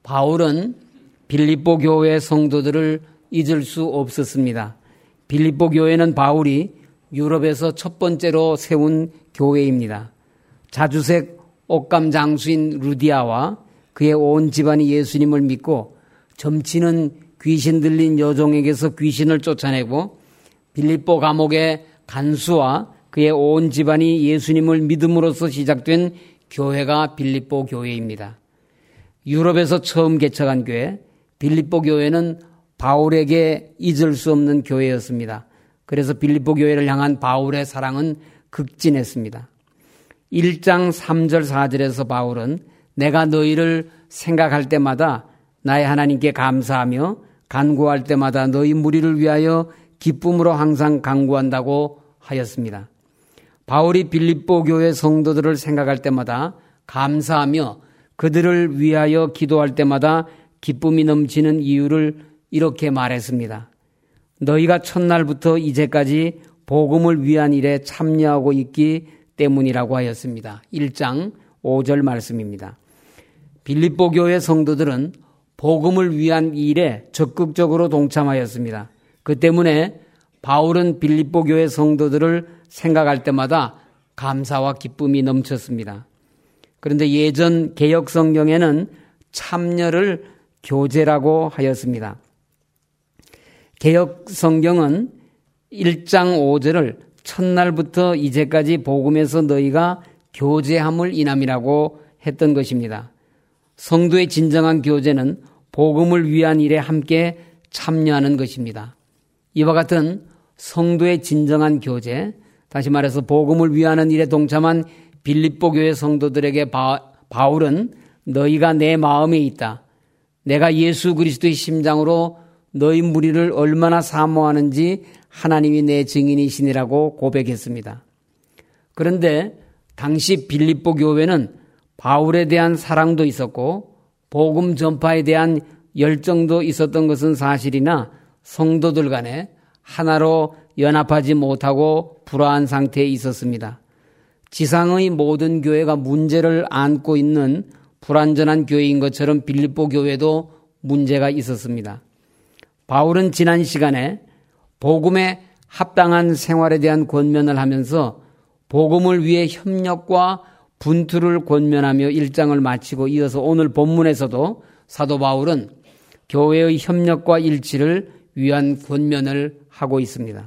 바울은 빌립보 교회 성도들을 잊을 수 없었습니다. 빌립보 교회는 바울이 유럽에서 첫 번째로 세운 교회입니다. 자주색 옷감 장수인 루디아와 그의 온 집안이 예수님을 믿고 점치는 귀신 들린 여종에게서 귀신을 쫓아내고 빌립보 감옥의 간수와 그의 온 집안이 예수님을 믿음으로써 시작된 교회가 빌립보 교회입니다. 유럽에서 처음 개척한 교회 빌립보 교회는 바울에게 잊을 수 없는 교회였습니다. 그래서 빌립보 교회를 향한 바울의 사랑은 극진했습니다. 1장 3절 4절에서 바울은 내가 너희를 생각할 때마다 나의 하나님께 감사하며 간구할 때마다 너희 무리를 위하여 기쁨으로 항상 간구한다고 하였습니다. 바울이 빌립보 교회 성도들을 생각할 때마다 감사하며 그들을 위하여 기도할 때마다 기쁨이 넘치는 이유를 이렇게 말했습니다. 너희가 첫날부터 이제까지 복음을 위한 일에 참여하고 있기 때문이라고 하였습니다. 1장 5절 말씀입니다. 빌립보 교회 성도들은 복음을 위한 일에 적극적으로 동참하였습니다. 그 때문에 바울은 빌립보 교회 성도들을 생각할 때마다 감사와 기쁨이 넘쳤습니다. 그런데 예전 개역 성경에는 참여를 교제라고 하였습니다. 개역 성경은 1장 5절을 첫날부터 이제까지 복음에서 너희가 교제함을 인함이라고 했던 것입니다. 성도의 진정한 교제는 복음을 위한 일에 함께 참여하는 것입니다. 이와 같은 성도의 진정한 교제, 다시 말해서 복음을 위하는 일에 동참한 빌립보 교회 성도들에게 바울은 너희가 내 마음에 있다. 내가 예수 그리스도의 심장으로 너희 무리를 얼마나 사모하는지 하나님이 내 증인이시니라고 고백했습니다. 그런데 당시 빌립보 교회는 바울에 대한 사랑도 있었고 복음 전파에 대한 열정도 있었던 것은 사실이나 성도들 간에 하나로 연합하지 못하고 불화한 상태에 있었습니다. 지상의 모든 교회가 문제를 안고 있는 불완전한 교회인 것처럼 빌립보 교회도 문제가 있었습니다. 바울은 지난 시간에 복음에 합당한 생활에 대한 권면을 하면서 복음을 위해 협력과 분투를 권면하며 1장을 마치고 이어서 오늘 본문에서도 사도 바울은 교회의 협력과 일치를 위한 권면을 하고 있습니다.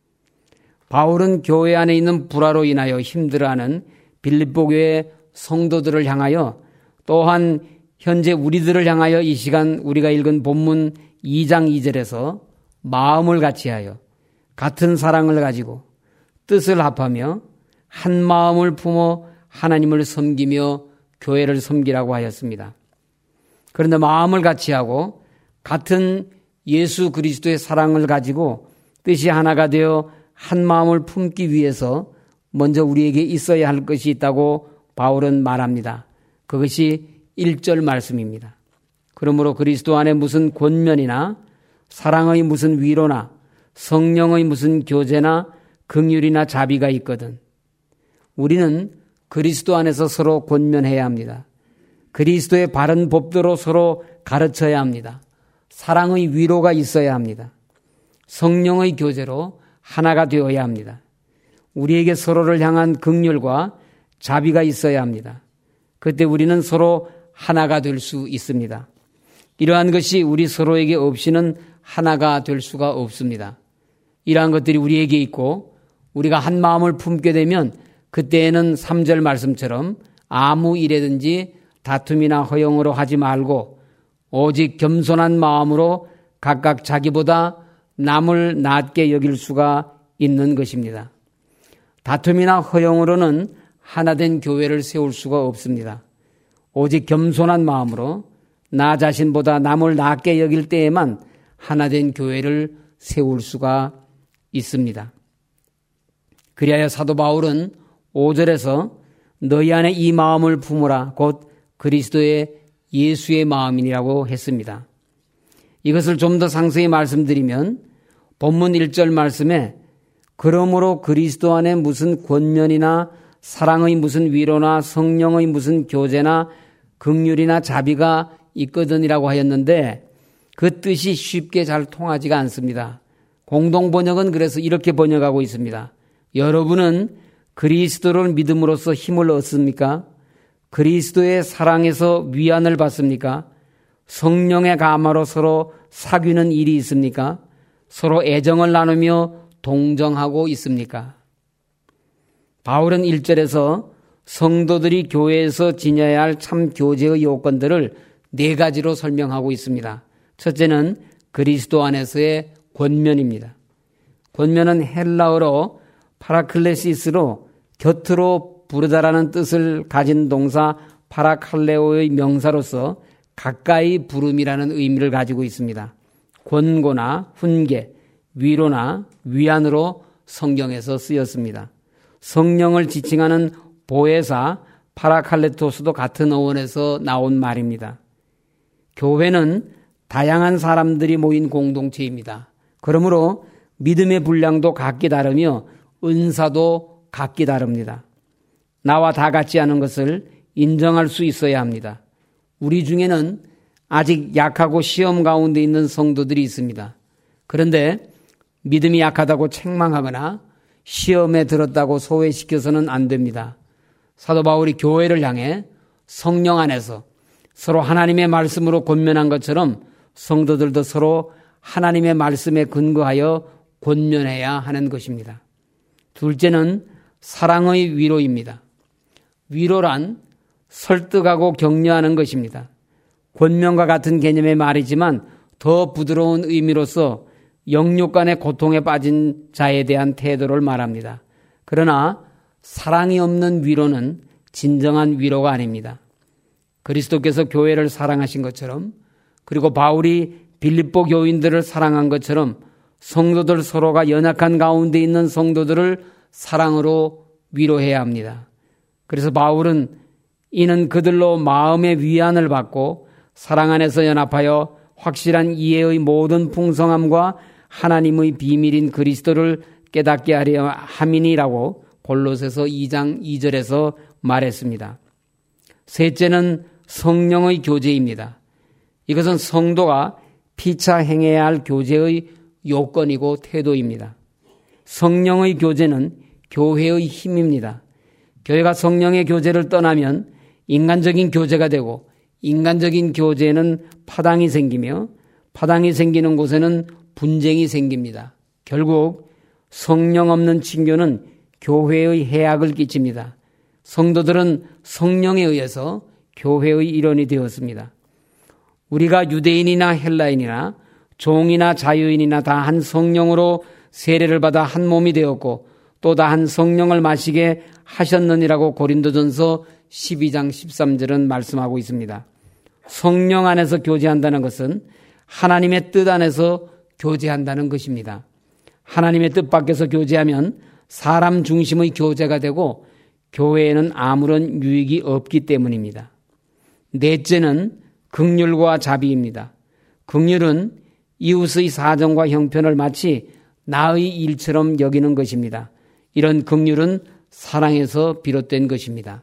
바울은 교회 안에 있는 불화로 인하여 힘들어하는 빌립보 교회 성도들을 향하여 또한 현재 우리들을 향하여 이 시간 우리가 읽은 본문 2장 2절에서 마음을 같이하여 같은 사랑을 가지고 뜻을 합하며 한 마음을 품어 하나님을 섬기며 교회를 섬기라고 하였습니다. 그런데 마음을 같이하고 같은 예수 그리스도의 사랑을 가지고 뜻이 하나가 되어 한 마음을 품기 위해서 먼저 우리에게 있어야 할 것이 있다고 바울은 말합니다. 그것이 1절 말씀입니다. 그러므로 그리스도 안에 무슨 권면이나 사랑의 무슨 위로나 성령의 무슨 교제나 긍휼이나 자비가 있거든. 우리는 그리스도 안에서 서로 권면해야 합니다. 그리스도의 바른 법대로 서로 가르쳐야 합니다. 사랑의 위로가 있어야 합니다. 성령의 교제로 하나가 되어야 합니다. 우리에게 서로를 향한 긍휼과 자비가 있어야 합니다. 그때 우리는 서로 하나가 될 수 있습니다. 이러한 것이 우리 서로에게 없이는 하나가 될 수가 없습니다. 이러한 것들이 우리에게 있고 우리가 한 마음을 품게 되면 그때에는 3절 말씀처럼 아무 일에든지 다툼이나 허용으로 하지 말고 오직 겸손한 마음으로 각각 자기보다 남을 낮게 여길 수가 있는 것입니다. 다툼이나 허용으로는 하나된 교회를 세울 수가 없습니다. 오직 겸손한 마음으로 나 자신보다 남을 낮게 여길 때에만 하나된 교회를 세울 수가 있습니다. 그리하여 사도 바울은 5절에서 너희 안에 이 마음을 품으라 곧 그리스도의 예수의 마음이라고 했습니다. 이것을 좀 더 상세히 말씀드리면 본문 1절 말씀에 그러므로 그리스도 안에 무슨 권면이나 사랑의 무슨 위로나 성령의 무슨 교제나 긍휼이나 자비가 있거든이라고 하였는데 그 뜻이 쉽게 잘 통하지가 않습니다. 공동번역은 그래서 이렇게 번역하고 있습니다. 여러분은 그리스도를 믿음으로써 힘을 얻습니까? 그리스도의 사랑에서 위안을 받습니까? 성령의 감화로 서로 사귀는 일이 있습니까? 서로 애정을 나누며 동정하고 있습니까? 바울은 1절에서 성도들이 교회에서 지녀야 할 참 교제의 요건들을 4가지로 설명하고 있습니다. 첫째는 그리스도 안에서의 권면입니다. 권면은 헬라어로 파라클레시스로 곁으로 부르다라는 뜻을 가진 동사 파라칼레오의 명사로서 가까이 부름이라는 의미를 가지고 있습니다. 권고나 훈계, 위로나 위안으로 성경에서 쓰였습니다. 성령을 지칭하는 보혜사 파라칼레토스도 같은 어원에서 나온 말입니다. 교회는 다양한 사람들이 모인 공동체입니다. 그러므로 믿음의 분량도 각기 다르며 은사도 각기 다릅니다. 나와 다 같지 않은 것을 인정할 수 있어야 합니다. 우리 중에는 아직 약하고 시험 가운데 있는 성도들이 있습니다. 그런데 믿음이 약하다고 책망하거나 시험에 들었다고 소외시켜서는 안 됩니다. 사도 바울이 교회를 향해 성령 안에서 서로 하나님의 말씀으로 권면한 것처럼 성도들도 서로 하나님의 말씀에 근거하여 권면해야 하는 것입니다. 둘째는 사랑의 위로입니다. 위로란 설득하고 격려하는 것입니다. 권면과 같은 개념의 말이지만 더 부드러운 의미로서 영육간의 고통에 빠진 자에 대한 태도를 말합니다. 그러나 사랑이 없는 위로는 진정한 위로가 아닙니다. 그리스도께서 교회를 사랑하신 것처럼 그리고 바울이 빌립보 교인들을 사랑한 것처럼 성도들 서로가 연약한 가운데 있는 성도들을 사랑으로 위로해야 합니다. 그래서 바울은 이는 그들로 마음의 위안을 받고 사랑 안에서 연합하여 확실한 이해의 모든 풍성함과 하나님의 비밀인 그리스도를 깨닫게 하려 함이니라고 골로새서 2장 2절에서 말했습니다. 셋째는 성령의 교제입니다. 이것은 성도가 피차 행해야 할 교제의 요건이고 태도입니다. 성령의 교제는 교회의 힘입니다. 교회가 성령의 교제를 떠나면 인간적인 교제가 되고 인간적인 교제에는 파당이 생기며 파당이 생기는 곳에는 분쟁이 생깁니다. 결국 성령 없는 친교는 교회의 해악을 끼칩니다. 성도들은 성령에 의해서 교회의 일원이 되었습니다. 우리가 유대인이나 헬라인이나 종이나 자유인이나 다 한 성령으로 세례를 받아 한 몸이 되었고 또 다 한 성령을 마시게 하셨느니라고 고린도전서 12장 13절은 말씀하고 있습니다. 성령 안에서 교제한다는 것은 하나님의 뜻 안에서 교제한다는 것입니다. 하나님의 뜻 밖에서 교제하면 사람 중심의 교제가 되고 교회에는 아무런 유익이 없기 때문입니다. 넷째는 긍휼과 자비입니다. 긍휼은 이웃의 사정과 형편을 마치 나의 일처럼 여기는 것입니다. 이런 긍휼은 사랑에서 비롯된 것입니다.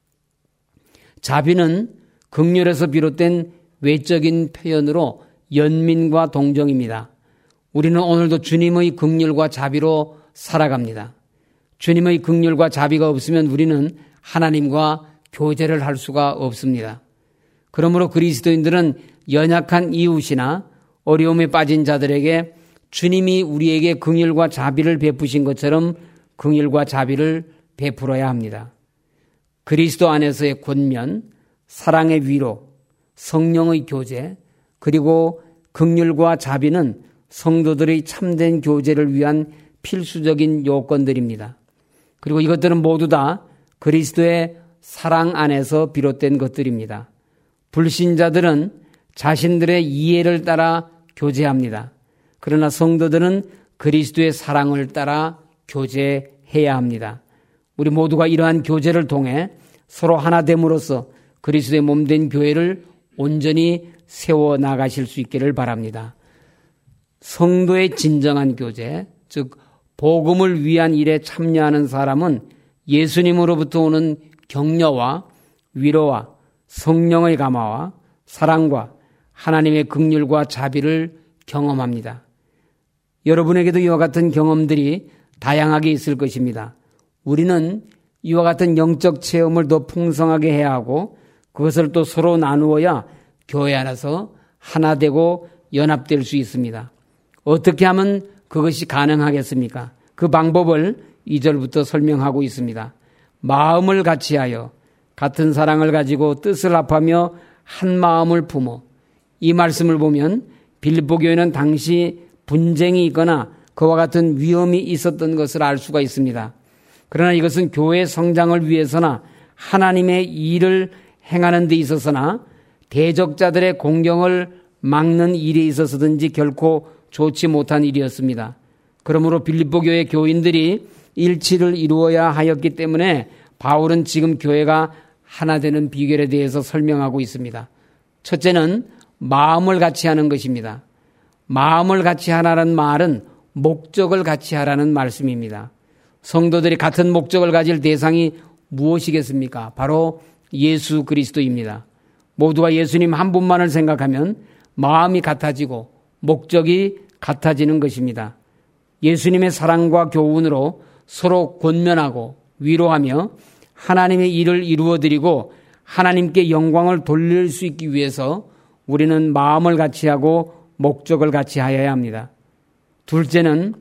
자비는 긍휼에서 비롯된 외적인 표현으로 연민과 동정입니다. 우리는 오늘도 주님의 긍휼과 자비로 살아갑니다. 주님의 긍휼과 자비가 없으면 우리는 하나님과 교제를 할 수가 없습니다. 그러므로 그리스도인들은 연약한 이웃이나 어려움에 빠진 자들에게 주님이 우리에게 긍휼과 자비를 베푸신 것처럼 긍휼과 자비를 베풀어야 합니다. 그리스도 안에서의 권면, 사랑의 위로, 성령의 교제, 그리고 긍휼과 자비는 성도들의 참된 교제를 위한 필수적인 요건들입니다. 그리고 이것들은 모두 다 그리스도의 사랑 안에서 비롯된 것들입니다. 불신자들은 자신들의 이해를 따라 교제합니다. 그러나 성도들은 그리스도의 사랑을 따라 교제해야 합니다. 우리 모두가 이러한 교제를 통해 서로 하나 됨으로써 그리스도의 몸된 교회를 온전히 세워 나가실 수 있기를 바랍니다. 성도의 진정한 교제, 즉 복음을 위한 일에 참여하는 사람은 예수님으로부터 오는 격려와 위로와 성령의 감화와 사랑과 하나님의 긍휼과 자비를 경험합니다. 여러분에게도 이와 같은 경험들이 다양하게 있을 것입니다. 우리는 이와 같은 영적 체험을 더 풍성하게 해야 하고 그것을 또 서로 나누어야 교회 안에서 하나 되고 연합될 수 있습니다. 어떻게 하면 그것이 가능하겠습니까? 그 방법을 2절부터 설명하고 있습니다. 마음을 같이하여 같은 사랑을 가지고 뜻을 합하며 한 마음을 품어. 이 말씀을 보면 빌립보 교회는 당시 분쟁이 있거나 그와 같은 위험이 있었던 것을 알 수가 있습니다. 그러나 이것은 교회 성장을 위해서나 하나님의 일을 행하는 데 있어서나 대적자들의 공경을 막는 일에 있어서든지 결코 좋지 못한 일이었습니다. 그러므로 빌립보 교회 교인들이 일치를 이루어야 하였기 때문에 바울은 지금 교회가 하나 되는 비결에 대해서 설명하고 있습니다. 첫째는 마음을 같이 하는 것입니다. 마음을 같이 하라는 말은 목적을 같이 하라는 말씀입니다. 성도들이 같은 목적을 가질 대상이 무엇이겠습니까? 바로 예수 그리스도입니다. 모두가 예수님 한 분만을 생각하면 마음이 같아지고 목적이 같아지는 것입니다. 예수님의 사랑과 교훈으로 서로 권면하고 위로하며 하나님의 일을 이루어드리고 하나님께 영광을 돌릴 수 있기 위해서 우리는 마음을 같이 하고 목적을 같이 하여야 합니다. 둘째는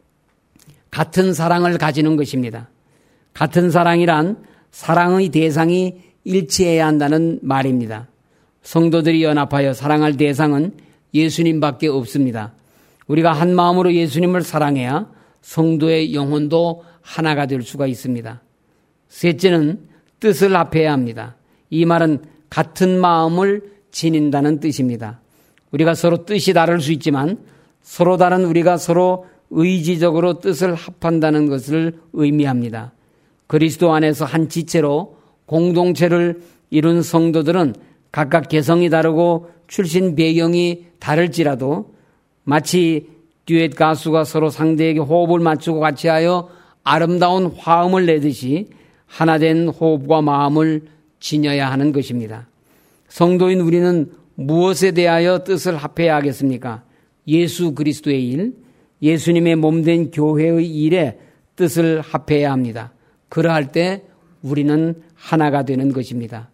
같은 사랑을 가지는 것입니다. 같은 사랑이란 사랑의 대상이 일치해야 한다는 말입니다. 성도들이 연합하여 사랑할 대상은 예수님밖에 없습니다. 우리가 한 마음으로 예수님을 사랑해야 성도의 영혼도 하나가 될 수가 있습니다. 셋째는 뜻을 합해야 합니다. 이 말은 같은 마음을 지닌다는 뜻입니다. 우리가 서로 뜻이 다를 수 있지만 서로 다른 우리가 서로 의지적으로 뜻을 합한다는 것을 의미합니다. 그리스도 안에서 한 지체로 공동체를 이룬 성도들은 각각 개성이 다르고 출신 배경이 다를지라도 마치 듀엣 가수가 서로 상대에게 호흡을 맞추고 같이 하여 아름다운 화음을 내듯이 하나된 호흡과 마음을 지녀야 하는 것입니다. 성도인 우리는 무엇에 대하여 뜻을 합해야 하겠습니까? 예수 그리스도의 일, 예수님의 몸된 교회의 일에 뜻을 합해야 합니다. 그러할 때 우리는 하나가 되는 것입니다.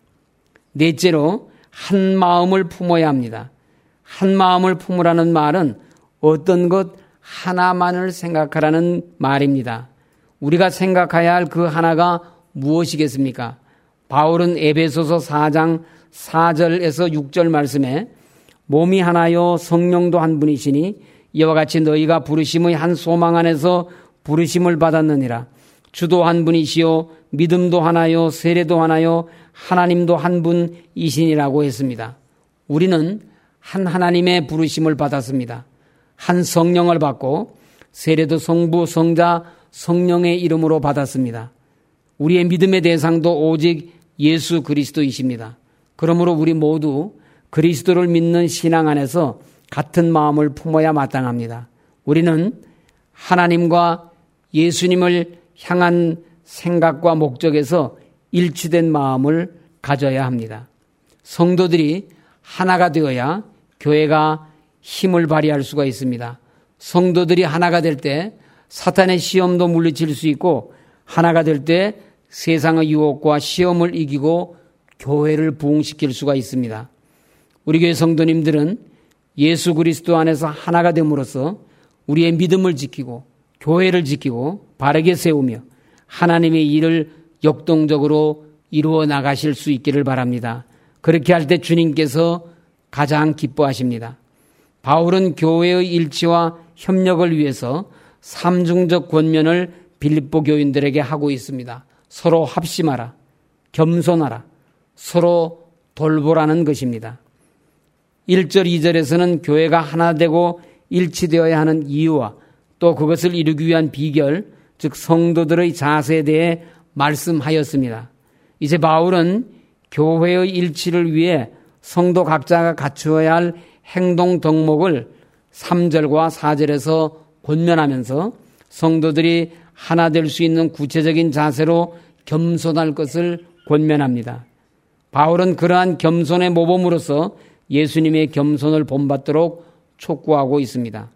넷째로 한 마음을 품어야 합니다. 한 마음을 품으라는 말은 어떤 것 하나만을 생각하라는 말입니다. 우리가 생각해야 할 그 하나가 무엇이겠습니까? 바울은 에베소서 4장 4절에서 6절 말씀에 몸이 하나요 성령도 한 분이시니 이와 같이 너희가 부르심의 한 소망 안에서 부르심을 받았느니라. 주도 한 분이시요 믿음도 하나요 세례도 하나요 하나님도 한 분이시니라고 했습니다. 우리는 한 하나님의 부르심을 받았습니다. 한 성령을 받고 세례도 성부 성자 성령의 이름으로 받았습니다. 우리의 믿음의 대상도 오직 예수 그리스도이십니다. 그러므로 우리 모두 그리스도를 믿는 신앙 안에서 같은 마음을 품어야 마땅합니다. 우리는 하나님과 예수님을 향한 생각과 목적에서 일치된 마음을 가져야 합니다. 성도들이 하나가 되어야 교회가 힘을 발휘할 수가 있습니다. 성도들이 하나가 될 때 사탄의 시험도 물리칠 수 있고 하나가 될 때 세상의 유혹과 시험을 이기고 교회를 부흥시킬 수가 있습니다. 우리 교회 성도님들은 예수 그리스도 안에서 하나가 됨으로써 우리의 믿음을 지키고 교회를 지키고 바르게 세우며 하나님의 일을 역동적으로 이루어 나가실 수 있기를 바랍니다. 그렇게 할 때 주님께서 가장 기뻐하십니다. 바울은 교회의 일치와 협력을 위해서 삼중적 권면을 빌립보 교인들에게 하고 있습니다. 서로 합심하라, 겸손하라, 서로 돌보라는 것입니다. 1절, 2절에서는 교회가 하나 되고 일치되어야 하는 이유와 또 그것을 이루기 위한 비결, 즉 성도들의 자세에 대해 말씀하였습니다. 이제 바울은 교회의 일치를 위해 성도 각자가 갖추어야 할 행동 덕목을 3절과 4절에서 권면하면서 성도들이 하나 될 수 있는 구체적인 자세로 겸손할 것을 권면합니다. 바울은 그러한 겸손의 모범으로서 예수님의 겸손을 본받도록 촉구하고 있습니다.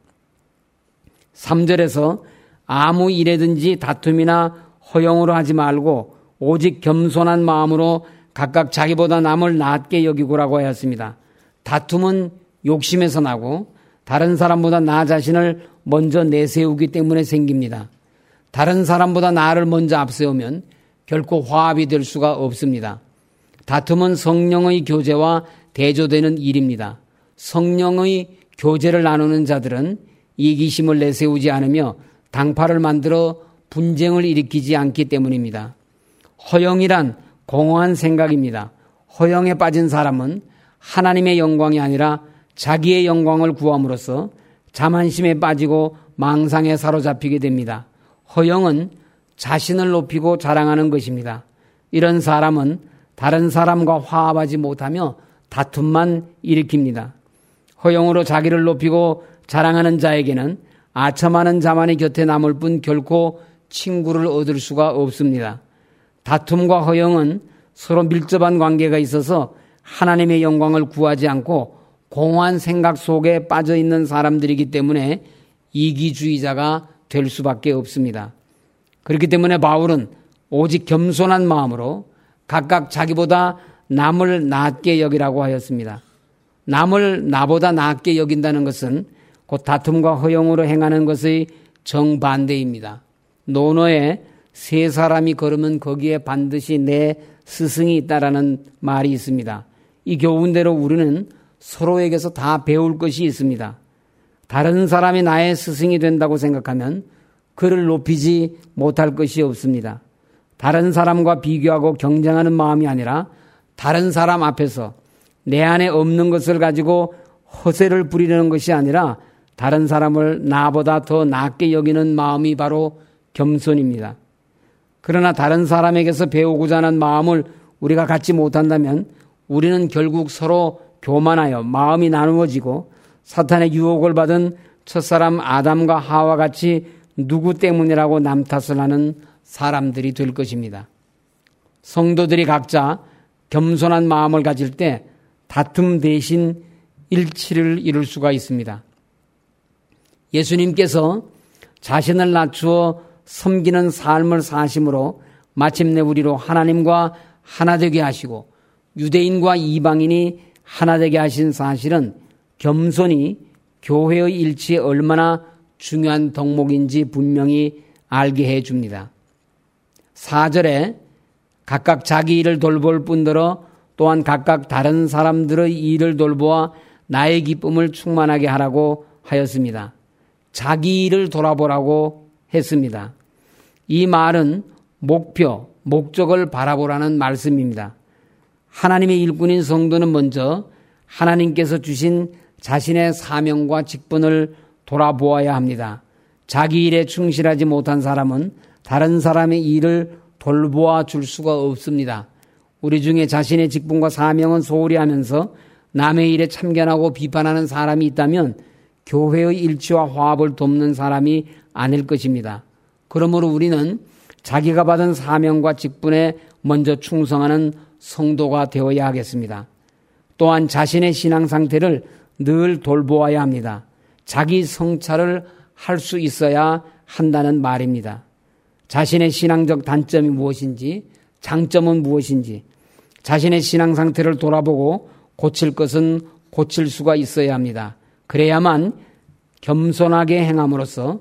3절에서 아무 일에든지 다툼이나 허영으로 하지 말고 오직 겸손한 마음으로 각각 자기보다 남을 낮게 여기고라고 하였습니다. 다툼은 욕심에서 나고 다른 사람보다 나 자신을 먼저 내세우기 때문에 생깁니다. 다른 사람보다 나를 먼저 앞세우면 결코 화합이 될 수가 없습니다. 다툼은 성령의 교제와 대조되는 일입니다. 성령의 교제를 나누는 자들은 이기심을 내세우지 않으며 당파를 만들어 분쟁을 일으키지 않기 때문입니다. 허영이란 공허한 생각입니다. 허영에 빠진 사람은 하나님의 영광이 아니라 자기의 영광을 구함으로써 자만심에 빠지고 망상에 사로잡히게 됩니다. 허영은 자신을 높이고 자랑하는 것입니다. 이런 사람은 다른 사람과 화합하지 못하며 다툼만 일으킵니다. 허영으로 자기를 높이고 자랑하는 자에게는 아첨하는 자만이 곁에 남을 뿐 결코 친구를 얻을 수가 없습니다. 다툼과 허영은 서로 밀접한 관계가 있어서 하나님의 영광을 구하지 않고 공허한 생각 속에 빠져 있는 사람들이기 때문에 이기주의자가 될 수밖에 없습니다. 그렇기 때문에 바울은 오직 겸손한 마음으로 각각 자기보다 남을 낮게 여기라고 하였습니다. 남을 나보다 낮게 여긴다는 것은 곧 다툼과 허영으로 행하는 것의 정반대입니다. 논어에 세 사람이 걸으면 거기에 반드시 내 스승이 있다라는 말이 있습니다. 이 교훈대로 우리는 서로에게서 다 배울 것이 있습니다. 다른 사람이 나의 스승이 된다고 생각하면 그를 높이지 못할 것이 없습니다. 다른 사람과 비교하고 경쟁하는 마음이 아니라 다른 사람 앞에서 내 안에 없는 것을 가지고 허세를 부리려는 것이 아니라 다른 사람을 나보다 더 낮게 여기는 마음이 바로 겸손입니다. 그러나 다른 사람에게서 배우고자 하는 마음을 우리가 갖지 못한다면 우리는 결국 서로 교만하여 마음이 나누어지고 사탄의 유혹을 받은 첫사람 아담과 하와 같이 누구 때문이라고 남 탓을 하는 사람들이 될 것입니다. 성도들이 각자 겸손한 마음을 가질 때 다툼 대신 일치를 이룰 수가 있습니다. 예수님께서 자신을 낮추어 섬기는 삶을 사심으로 마침내 우리로 하나님과 하나 되게 하시고 유대인과 이방인이 하나 되게 하신 사실은 겸손이 교회의 일치에 얼마나 중요한 덕목인지 분명히 알게 해줍니다. 4절에 각각 자기 일을 돌볼 뿐더러 또한 각각 다른 사람들의 일을 돌보아 나의 기쁨을 충만하게 하라고 하였습니다. 자기 일을 돌아보라고 했습니다. 이 말은 목표, 목적을 바라보라는 말씀입니다. 하나님의 일꾼인 성도는 먼저 하나님께서 주신 자신의 사명과 직분을 돌아보아야 합니다. 자기 일에 충실하지 못한 사람은 다른 사람의 일을 돌보아 줄 수가 없습니다. 우리 중에 자신의 직분과 사명은 소홀히 하면서 남의 일에 참견하고 비판하는 사람이 있다면 교회의 일치와 화합을 돕는 사람이 아닐 것입니다. 그러므로 우리는 자기가 받은 사명과 직분에 먼저 충성하는 성도가 되어야 하겠습니다. 또한 자신의 신앙 상태를 늘 돌보아야 합니다. 자기 성찰을 할 수 있어야 한다는 말입니다. 자신의 신앙적 단점이 무엇인지, 장점은 무엇인지, 자신의 신앙 상태를 돌아보고 고칠 것은 고칠 수가 있어야 합니다. 그래야만 겸손하게 행함으로써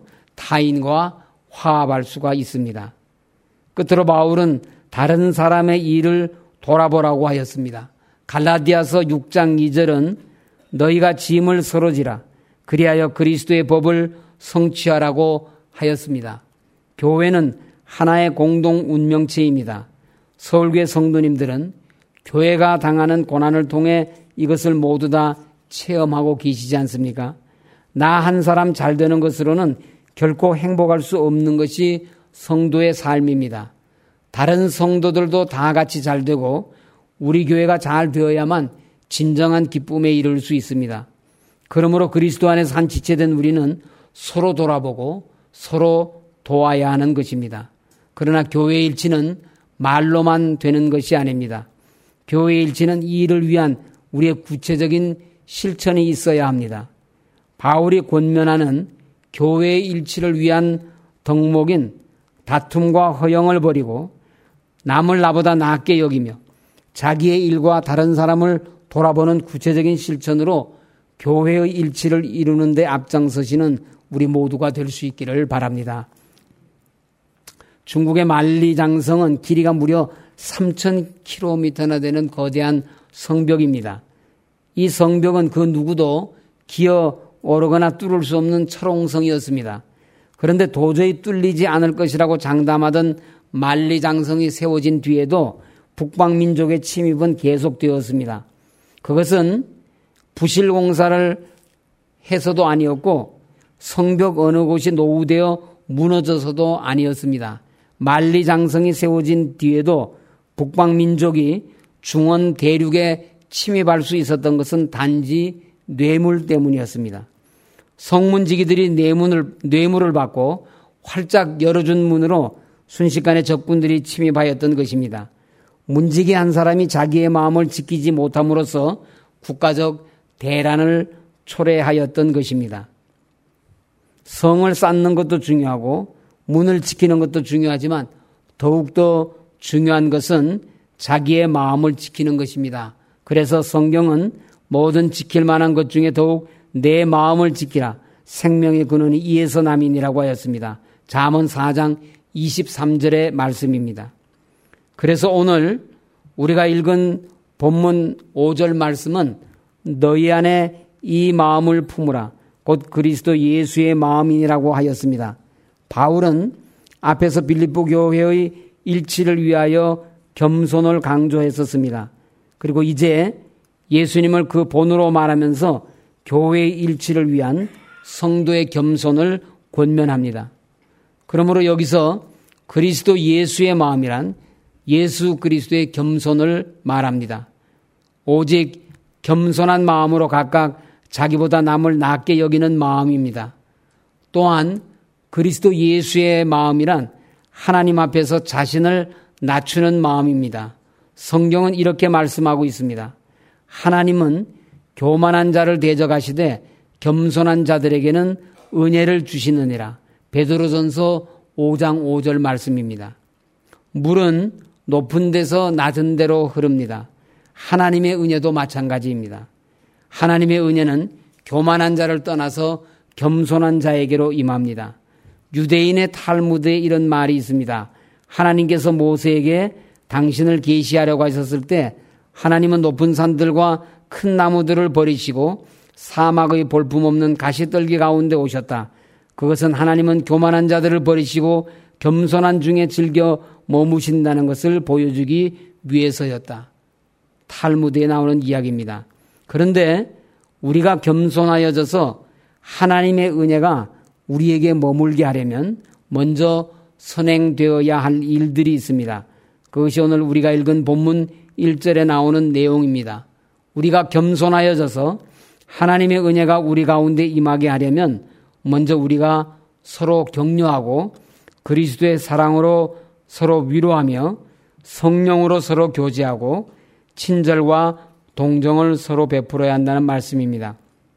타인과 화합할 수가 있습니다. 끝으로 바울은 다른 사람의 일을 돌아보라고 하였습니다. 갈라디아서 6장 2절은 너희가 짐을 서로지라 그리하여 그리스도의 법을 성취하라고 하였습니다. 교회는 하나의 공동 운명체입니다. 서울교회 성도님들은 교회가 당하는 고난을 통해 이것을 모두 다 체험하고 계시지 않습니까? 나 한 사람 잘 되는 것으로는 결코 행복할 수 없는 것이 성도의 삶입니다. 다른 성도들도 다 같이 잘 되고 우리 교회가 잘 되어야만 진정한 기쁨에 이를 수 있습니다. 그러므로 그리스도 안에서 한 지체된 우리는 서로 돌아보고 서로 도와야 하는 것입니다. 그러나 교회의 일치는 말로만 되는 것이 아닙니다. 교회의 일치는 이 일을 위한 우리의 구체적인 실천이 있어야 합니다. 바울이 권면하는 교회의 일치를 위한 덕목인 다툼과 허영을 버리고 남을 나보다 낫게 여기며 자기의 일과 다른 사람을 돌아보는 구체적인 실천으로 교회의 일치를 이루는 데 앞장서시는 우리 모두가 될 수 있기를 바랍니다. 중국의 만리장성은 길이가 무려 3,000km나 되는 거대한 성벽입니다. 이 성벽은 그 누구도 기어 오르거나 뚫을 수 없는 철옹성이었습니다. 그런데 도저히 뚫리지 않을 것이라고 장담하던 만리장성이 세워진 뒤에도 북방민족의 침입은 계속되었습니다. 그것은 부실공사를 해서도 아니었고 성벽 어느 곳이 노후되어 무너져서도 아니었습니다. 만리장성이 세워진 뒤에도 북방민족이 중원 대륙에 침입할 수 있었던 것은 단지 뇌물 때문이었습니다. 성문지기들이 뇌물을 받고 활짝 열어준 문으로 순식간에 적군들이 침입하였던 것입니다. 문지기 한 사람이 자기의 마음을 지키지 못함으로써 국가적 대란을 초래하였던 것입니다. 성을 쌓는 것도 중요하고 문을 지키는 것도 중요하지만 더욱더 중요한 것은 자기의 마음을 지키는 것입니다. 그래서 성경은 모든 지킬 만한 것 중에 더욱 내 마음을 지키라. 생명의 근원이 이에서 남이니라고 하였습니다. 잠언 4장 23절의 말씀입니다. 그래서 오늘 우리가 읽은 본문 5절 말씀은 너희 안에 이 마음을 품으라. 곧 그리스도 예수의 마음이니라고 하였습니다. 바울은 앞에서 빌립보 교회의 일치를 위하여 겸손을 강조했었습니다. 그리고 이제 예수님을 그 본으로 말하면서 교회의 일치를 위한 성도의 겸손을 권면합니다. 그러므로 여기서 그리스도 예수의 마음이란 예수 그리스도의 겸손을 말합니다. 오직 겸손한 마음으로 각각 자기보다 남을 낮게 여기는 마음입니다. 또한 그리스도 예수의 마음이란 하나님 앞에서 자신을 낮추는 마음입니다. 성경은 이렇게 말씀하고 있습니다. 하나님은 교만한 자를 대적하시되 겸손한 자들에게는 은혜를 주시느니라. 베드로전서 5장 5절 말씀입니다. 물은 높은 데서 낮은 데로 흐릅니다. 하나님의 은혜도 마찬가지입니다. 하나님의 은혜는 교만한 자를 떠나서 겸손한 자에게로 임합니다. 유대인의 탈무드에 이런 말이 있습니다. 하나님께서 모세에게 당신을 계시하려고 하셨을 때 하나님은 높은 산들과 큰 나무들을 버리시고 사막의 볼품없는 가시떨기 가운데 오셨다. 그것은 하나님은 교만한 자들을 버리시고 겸손한 중에 즐겨 머무신다는 것을 보여주기 위해서였다. 탈무드에 나오는 이야기입니다. 그런데 우리가 겸손하여져서 하나님의 은혜가 우리에게 머물게 하려면 먼저 선행되어야 할 일들이 있습니다. 그것이 오늘 우리가 읽은 본문 1절에 나오는 내용입니다. 우리가 겸손하여져서 하나님의 은혜가 우리 가운데 임하게 하려면 먼저 우리가 서로 격려하고 그리스도의 사랑으로 서로 위로하며 성령으로 서로 교제하고 친절과 동정을 서로 베풀어야 한다는 말씀입니다.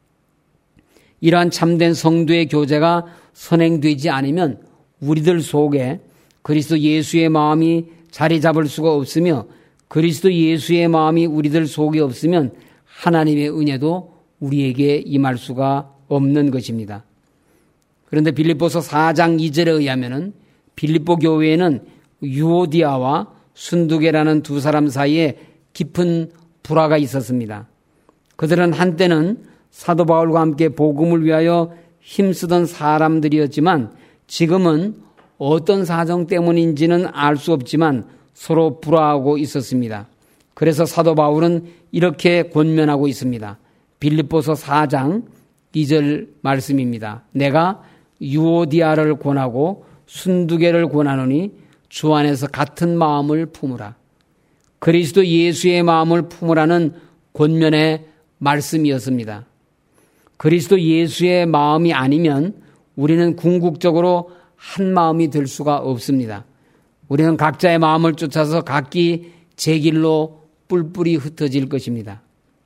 이러한 참된 성도의 교제가 선행되지 않으면 우리들 속에 그리스도 예수의 마음이 자리 잡을 수가 없으며 그리스도 예수의 마음이 우리들 속에 없으면 하나님의 은혜도 우리에게 임할 수가 없는 것입니다. 그런데 빌립보서 4장 2절에 의하면 빌립보 교회에는 유오디아와 순두계라는 두 사람 사이에 깊은 불화가 있었습니다. 그들은 한때는 사도 바울과 함께 복음을 위하여 힘쓰던 사람들이었지만 지금은 어떤 사정 때문인지는 알 수 없지만 서로 불화하고 있었습니다. 그래서 사도 바울은 이렇게 권면하고 있습니다. 빌립보서 4장 2절 말씀입니다. 내가 유오디아를 권하고 순두계를 권하노니 주 안에서 같은 마음을 품으라. 그리스도 예수의 마음을 품으라는 권면의 말씀이었습니다. 그리스도 예수의 마음이 아니면 우리는 궁극적으로 한 마음이 될 수가 없습니다. 우리는 각자의 마음을 쫓아서 각기 제 길로 뿔뿔이 흩어질 것입니다.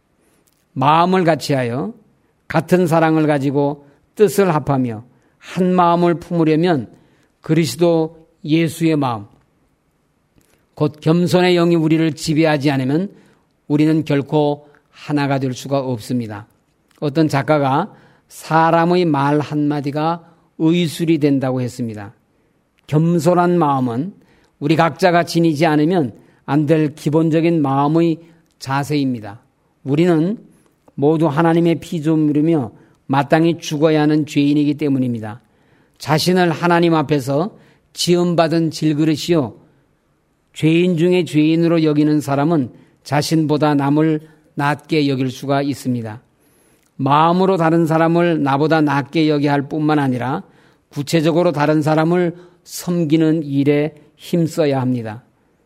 마음을 같이하여 같은 사랑을 가지고 뜻을 합하며 한 마음을 품으려면 그리스도 예수의 마음, 곧 겸손의 영이 우리를 지배하지 않으면 우리는 결코 하나가 될 수가 없습니다. 어떤 작가가 사람의 말 한마디가 의술이 된다고 했습니다. 겸손한 마음은 우리 각자가 지니지 않으면 안 될 기본적인 마음의 자세입니다. 우리는 모두 하나님의 피조물이며 마땅히 죽어야 하는 죄인이기 때문입니다. 자신을 하나님 앞에서 지음받은 질그릇이요 죄인 중에 죄인으로 여기는 사람은 자신보다 남을 낮게 여길 수가 있습니다. 마음으로 다른 사람을 나보다 낮게 여겨야 할 뿐만 아니라 구체적으로 다른 사람을 섬기는 일에 힘써야 합니다.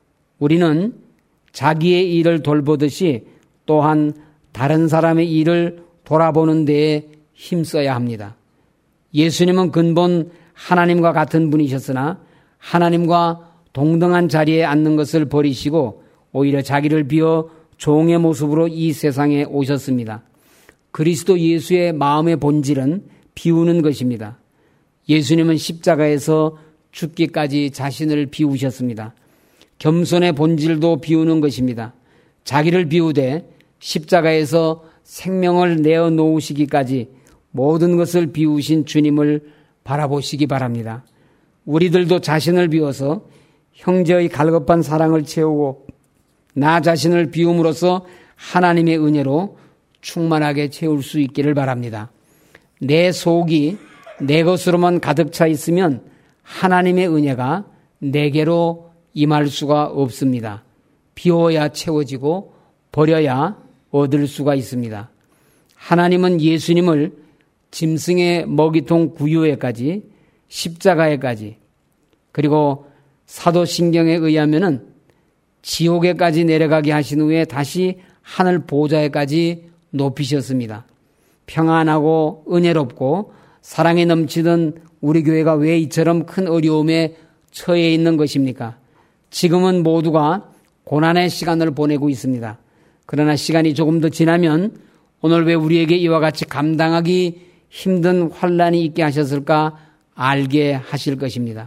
우리는 자기의 일을 돌보듯이 또한 다른 사람의 일을 돌아보는 데에 힘써야 합니다. 예수님은 근본 하나님과 같은 분이셨으나 하나님과 동등한 자리에 앉는 것을 버리시고 오히려 자기를 비워 종의 모습으로 이 세상에 오셨습니다. 그리스도 예수의 마음의 본질은 비우는 것입니다. 예수님은 십자가에서 죽기까지 자신을 비우셨습니다. 겸손의 본질도 비우는 것입니다. 자기를 비우되 십자가에서 생명을 내어놓으시기까지 모든 것을 비우신 주님을 바라보시기 바랍니다. 우리들도 자신을 비워서 형제의 갈급한 사랑을 채우고 나 자신을 비움으로써 하나님의 은혜로 충만하게 채울 수 있기를 바랍니다. 내 속이 내 것으로만 가득 차 있으면 하나님의 은혜가 내게로 임할 수가 없습니다. 비워야 채워지고 버려야 얻을 수가 있습니다. 하나님은 예수님을 짐승의 먹이통 구유에까지 십자가에까지 그리고 사도신경에 의하면은 지옥에까지 내려가게 하신 후에 다시 하늘 보좌에까지 높이셨습니다. 평안하고 은혜롭고 사랑에 넘치던 우리 교회가 왜 이처럼 큰 어려움에 처해 있는 것입니까? 지금은 모두가 고난의 시간을 보내고 있습니다. 그러나 시간이 조금 더 지나면 오늘 왜 우리에게 이와 같이 감당하기 힘든 환난이 있게 하셨을까 알게 하실 것입니다.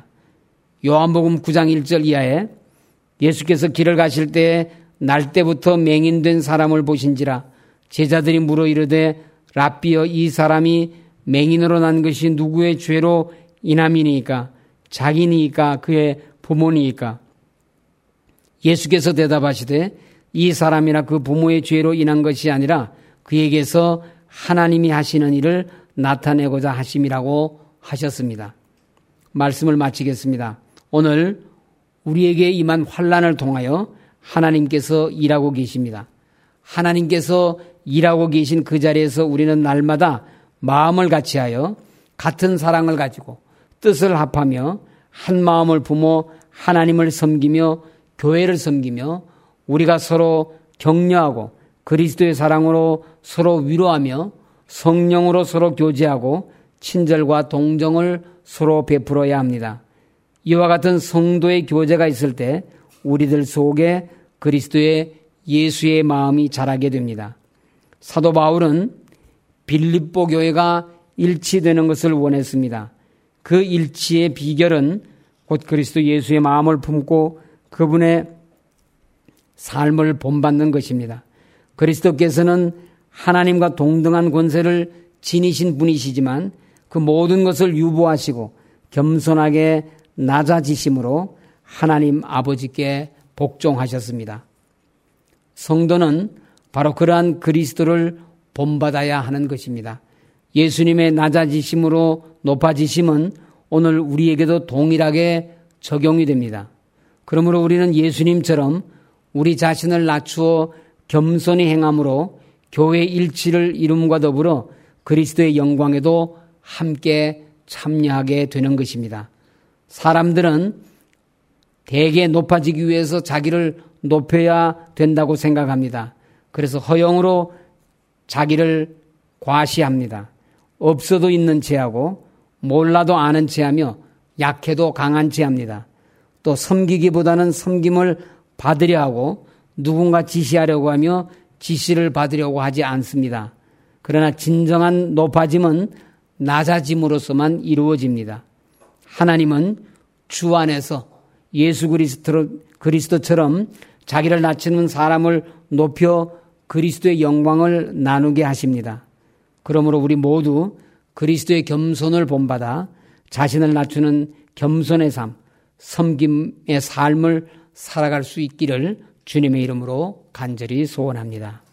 요한복음 9장 1절 이하에 예수께서 길을 가실 때에 날 때부터 맹인된 사람을 보신지라 제자들이 물어 이르되 랍비여 이 사람이 맹인으로 난 것이 누구의 죄로 인함이니까 자기니까 그의 부모니까 예수께서 대답하시되 이 사람이나 그 부모의 죄로 인한 것이 아니라 그에게서 하나님이 하시는 일을 나타내고자 하심이라고 하셨습니다. 말씀을 마치겠습니다. 오늘 우리에게 임한 환난을 통하여 하나님께서 일하고 계십니다. 하나님께서 일하고 계신 그 자리에서 우리는 날마다 마음을 같이하여 같은 사랑을 가지고 뜻을 합하며 한 마음을 품어 하나님을 섬기며 교회를 섬기며 우리가 서로 격려하고 그리스도의 사랑으로 서로 위로하며 성령으로 서로 교제하고 친절과 동정을 서로 베풀어야 합니다. 이와 같은 성도의 교제가 있을 때 우리들 속에 그리스도의 예수의 마음이 자라게 됩니다. 사도 바울은 빌립보 교회가 일치되는 것을 원했습니다. 그 일치의 비결은 곧 그리스도 예수의 마음을 품고 그분의 삶을 본받는 것입니다. 그리스도께서는 하나님과 동등한 권세를 지니신 분이시지만 그 모든 것을 유보하시고 겸손하게 낮아지심으로 하나님 아버지께 복종하셨습니다. 성도는 바로 그러한 그리스도를 본받아야 하는 것입니다. 예수님의 낮아지심으로 높아지심은 오늘 우리에게도 동일하게 적용이 됩니다. 그러므로 우리는 예수님처럼 우리 자신을 낮추어 겸손히 행함으로 교회 일치를 이룸과 더불어 그리스도의 영광에도 함께 참여하게 되는 것입니다. 사람들은 대개 높아지기 위해서 자기를 높여야 된다고 생각합니다. 그래서 허영으로 자기를 과시합니다. 없어도 있는 체하고 몰라도 아는 체하며 약해도 강한 체합니다. 또 섬기기보다는 섬김을 받으려 하고 누군가 지시하려고 하며 지시를 받으려고 하지 않습니다. 그러나 진정한 높아짐은 낮아짐으로서만 이루어집니다. 하나님은 주 안에서 예수 그리스도처럼 자기를 낮추는 사람을 높여 그리스도의 영광을 나누게 하십니다. 그러므로 우리 모두 그리스도의 겸손을 본받아 자신을 낮추는 겸손의 삶, 섬김의 삶을 살아갈 수 있기를 주님의 이름으로 간절히 소원합니다.